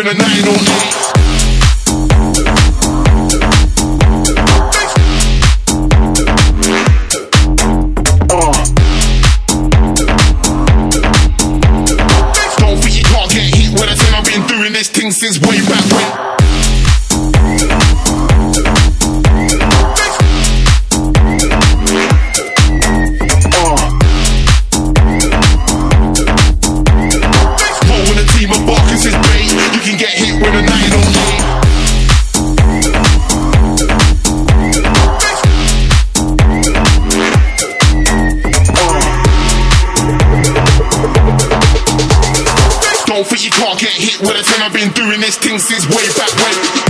with a 908. This thing since way back when. Rolling a team of Barkers is bait. You can get hit with a 908. Don't think you can't get hit with a 10. I've been doing this thing since way back when.